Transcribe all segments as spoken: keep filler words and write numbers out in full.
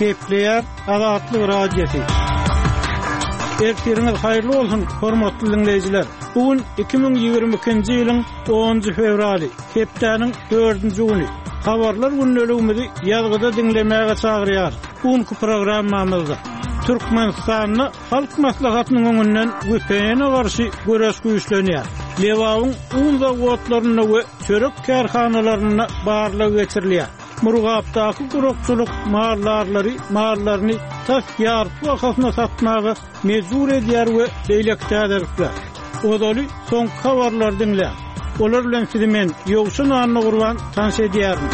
Kepler Azatlyk radiosu. Ertiriniz hayırlı olsun hormatly dinleyijiler. Bugün iki bin ýygrimi ikinji ýylyň onunjy fevraly, hepdeniň dördünji güni. Habarlar günneligimizi ýazgyda dinlemäge çagyrýar. Bugünkü programmamyzda Türkmenistanyň halk maslahatynyň öňünden güpeňe garşy göreş güýçlenýär. Lewawyň un zawodlaryna we çörek kärhanalaryna barlyk geçirilýär. Murgapdaky gurukçuluk mallarlary mallaryny tas ýarpy wagtynda satmagy mezur edýär we beýlekdädirler. Odaly soň habarlar dinle. Olar bilen sizi men ýogşun anny gurban tanış edýärim.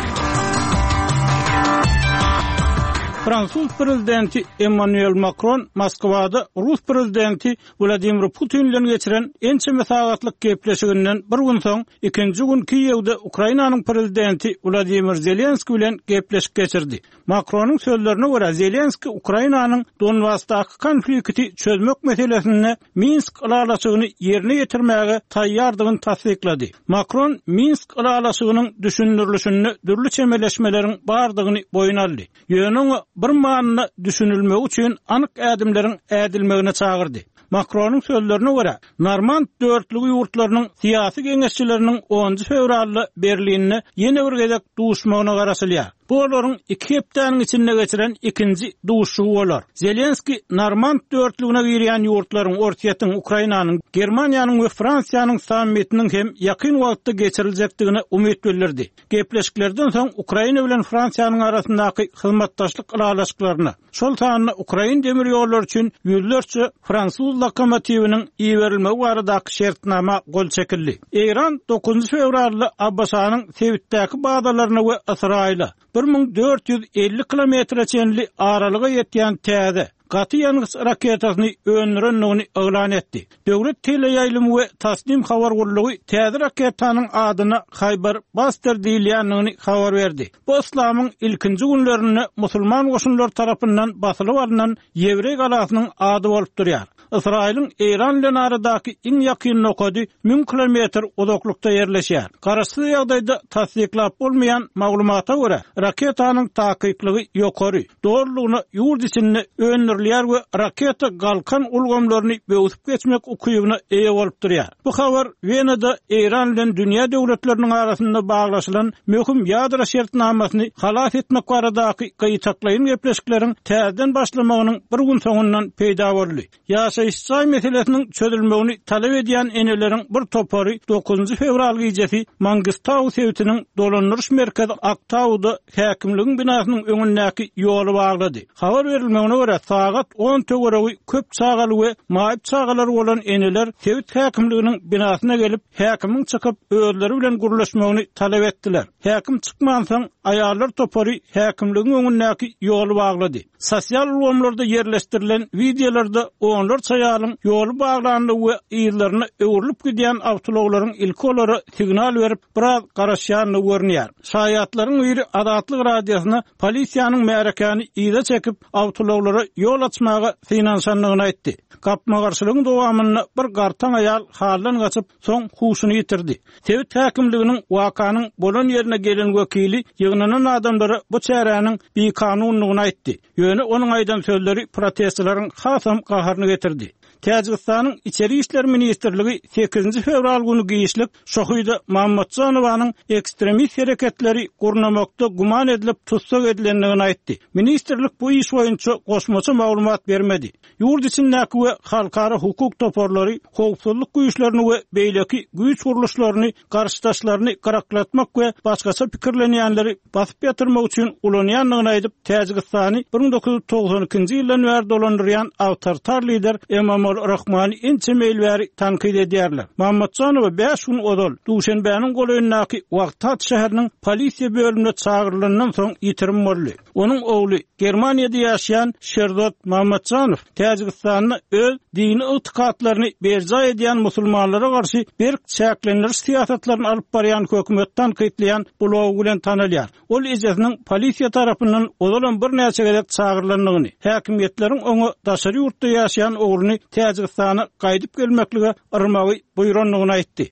Fransuz prezidenti Emmanuel Macron Moskwada Rus prezidenti Vladimir Putin bilen geçiren ençe mesagatlyk gepleşiginden bir gün soň ikinji gün Kiýewde Ukrainanyň prezidenti Vladimir Zelenski bilen gepleşik geçirdi. Macronyň sözlerine görä Zelenski Ukrainanyň Donbassdaky konflikti çözmek meselesinde Minsk ýalaşygyny ýerine ýetirmäge taýýardygyny tasdiklady. Macron Minsk ýalaşygynyň düşündirilişini dürli çemeleşmeleriň bardygyny boyun aldy. Ýöne bir manyny düşünilmek üçin anyk ädimleriň ädilmegine çagyrdy. Macronyň sözlerine görä, Normand dörtlügi ýurtlarynyň syýasy geňeşçileriniň onunjy fevralda Berlinne ýene bir gezek duşmagyna garaşylýar. Bu olaryň iki hepdeniň içinde geçiren ikinji duşuşy bolar. Zelenski Normand dörtlügine girýän ýurtlaryň ortaýatyň Ukrainanyň, Germaniýanyň we Fransiýanyň sammitiniň hem ýakyn wagtda geçiriljekdigine umyt bildirdi. Gepleşiklerden soň Ukraina bilen Fransiýanyň arasyndaky hyzmatdaşlyk alalaşyklaryna, şol sanyny Ukraina demir ýollary üçin ýüzlerçe Fransuz lokomotiviniň iýerilmegi baradaky şertnama gol çekildi. Eýran dokuzunjy fevralda Abbasanyň Sewitdäki bagdalaryna we Israýla bir min dört ýüz elli kilometre çenli aralyga ýetýän täze gaty ýangys raketasyny öňrenligini eglan etdi. Döwlet teleýaýlymy we Tasnim habar gurulugy täze raketanyň adyny Haybar Baster diýilýändigini habar berdi. Bu islamyň ilkinji günlerini musulman goşunlar tarapyndan basylyp alynan Ýewrey galasynyň ady bolup durýar. Israýlyň Eýran bilen aradaky iň ýakyn nokady ming kilometr uzaklykda ýerleşýär. Garaşly ýagdaýda tasdiklap bolmaýan maglumata görä, raketanyň takyplygy ýokary, dogrulygyny ýurt içinde öňürlýär we raketa galkan ulgamlaryny böwüp geçmek ukybyna eýe bolup durýar. Bu habar Wenada Eýran bilen dünýä döwletleriniň arasynda baglaşylan möhüm ýadra şertnamasyny halas etmek baradaky gaýtaklaýyn gepleşikleriň täzeden başlamagynyň bir gün soňundan peýda boldy. Ýaşaýyş meselesiniň çözülmegini talep edýän eneleriň bir topary dokuzunjy fevral gecesi Mangustaw sewtiniň dolandyryş merkezi Aktawda häkimligiň binasynyň öňündäki ýoly baglady. Habar berilmegine görä sagat on töweregi köp çagaly we maýyp çagalar bolan eneler sewt häkimliginiň binasyna gelip häkimiň çykyp özleri bilen guruluşmagyny talep etdiler. Häkim çykman soň aýallar topary häkimligiň öňündäki ýoly baglady. Sosial ulgamlarda ýerleşdirilen videolarda onlar çaýalyň ýoly baglandy we ýyllaryny öwrülip gidýän awtologlaryň ilki olary signal berip biraz garaşýany görnýär. Şaýatlaryň biri Azatlyk radiosyna polisiýanyň märekany ýyda çekip awtologlara ýol açmagy finansanlygyny aýtdy. Gapma garşylygyň dowamyny bir gartan aýal haldan gaçyp soň huşuny ýitirdi. Sewit häkimliginiň wakanyň bolan ýerine gelen wekili ýygnanan adamlara bu çäräniň bekanunlygyny aýtdy. Ýöne onuň aýdan sözleri protestçilaryň hasam gaharyny getirdi. Täjikistanyň İçeri işler ministrligi sekizinji fevral güni giýişlik Şohyda Mammatsanowyň ekstremist hereketleri gurnamakda guman edilip tutsak edilendigini aýtdy. Ministrlik bu iş boýunça goşmaça maglumat bermedi. Ýurt içindäki we halkara hukuk toporlary, howpsuzlyk güýçlerini we beýleki güýç guruluşlaryny, garşydaşlaryny garaklatmak we başgaça pikirlenýänleri basyp ýatyrmak üçin ulanýanlygyny aýdyp Täjikistany bir min dokuz ýüz togson ikinji ýyldan bäri dolandyrýan awtoritar lider Emomali Rahmany ençe meýilbäri tankyd edýärler. Mammatsanow beş gün odol Duşanbäniň goýundaky Wagtat şäheriniň polisiýa bölümine çagyrylanyň soň ýitirim boldy. Onuň ogly Germaniýada ýaşaýan Şerdot Mammatsanow Täjikistanyň öz dini ýetgatlaryny berja edýän musulmanlara garşy bir çäklenir siýasatlaryny alyp barýan hökümet tankydlaýan bulaw bilen tanylýar. Ol ejasiniň polisiýa tarapyndan odolan bir näçe gezek çagyrylanyny, häkimetleriň oňa daşary ýurtda ýaşaýan ogluny Täjikistana gaýdyp gelmeklige yrmagy buýranlygyny aýtdy.